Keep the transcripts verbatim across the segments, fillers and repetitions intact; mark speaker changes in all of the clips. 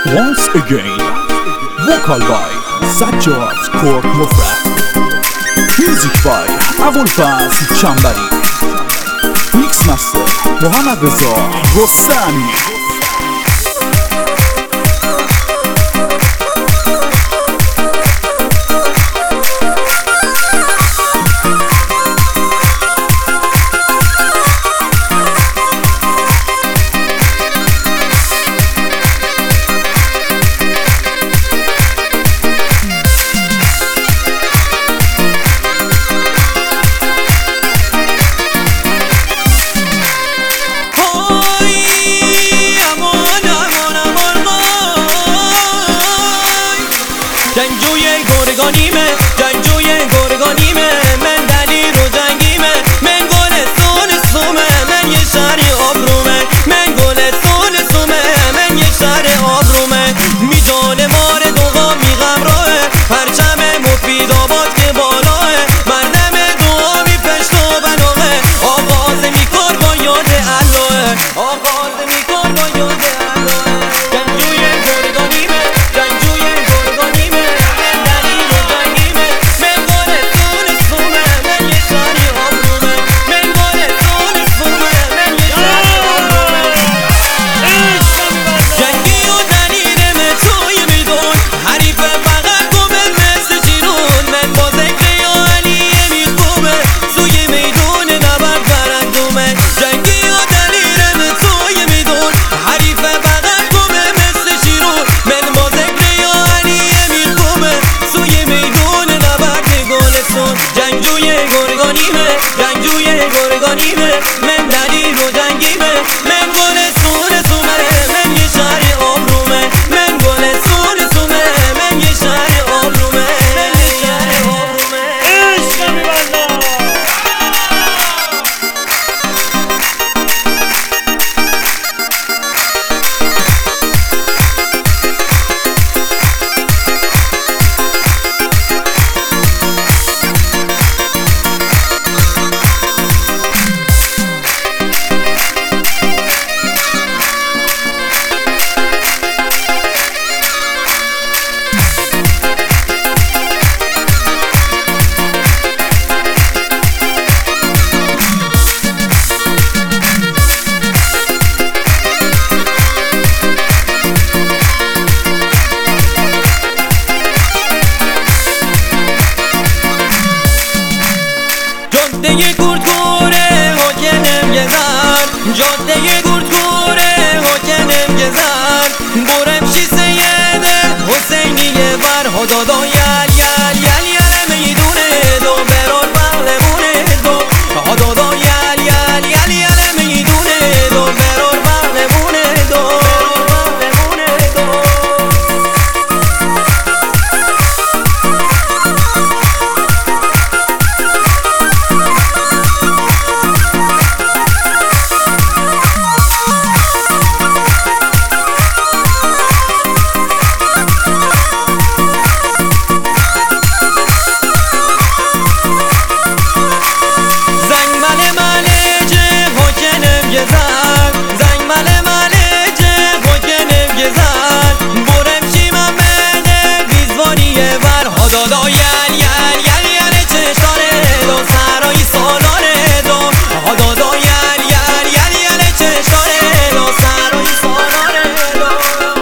Speaker 1: Once again, vocal by Sajjad Kork Mufrad, music by Abulfazl Chambari, mix master Mohammad Reza Rostami.
Speaker 2: جنگجوی گرگانیمه جنگجوی گرگانیمه من دلیر و جنگیمه من گل سون سومه من یه شهری آبرومه من گل سون سومه من یه شهری آبرومه میدانه مار دوغا میغم راهه پرچم مفید آباد که بالاه مردم دعا می پشت و بناهه آغاز میکار با یاد الله آغاز میکار با یاد الله جنگجوی گرگانیمه جنگجوی گرگانیمه جنگجوی گرگانیمه جنگجوی گرگانیمه من دلیر و جنگیمه من گل سون سومه من یه شهر آبرومه من گل سون سومه من یه شهر آبرومه من یه شهر آبرومه عشق می‌بندم جاده گردگوره حاکنم گذر جاده گردگوره حاکنم گذر برم شی سیده حسینیه بر خدادا یل یل یل یل میدونه دو برار بغلمونه دو خدادا یل یل یل یل میدونه دو برار بغلمونه دو بغلمونه دو زنگ مله مله چه خوکنم گذر برم شی من بده بیزوانیه بر خدادا یل یل یل یل چشاره دو سرای سالاره دو خدادا یل یل یل یل چشاره دو سرای سالاره دو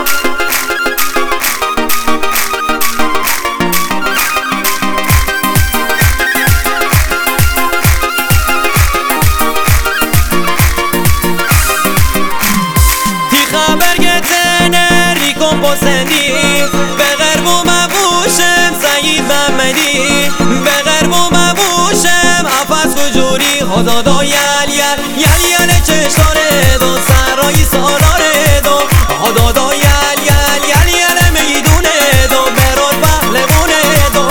Speaker 2: بسندی به غرب و مبوشم سعید محمدی به غرب و مبوشم عفظ کجوری خدادا یل یل یل یل چشاره دو سرای سالاره دو خدادا یل یل یل یل میدونه دو برار بغلمونه دو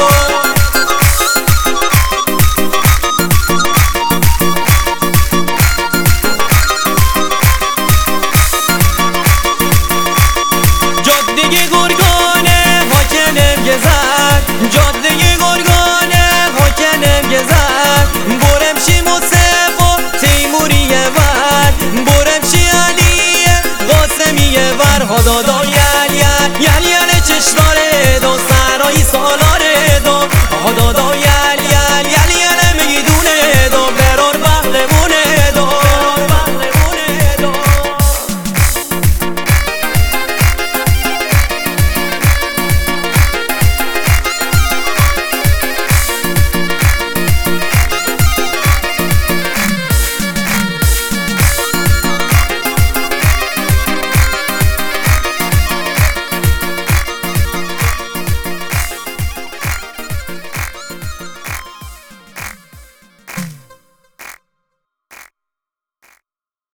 Speaker 2: جاده گرگانه حاکنم گذر جاده گرگانه حاکنم گذر برم شی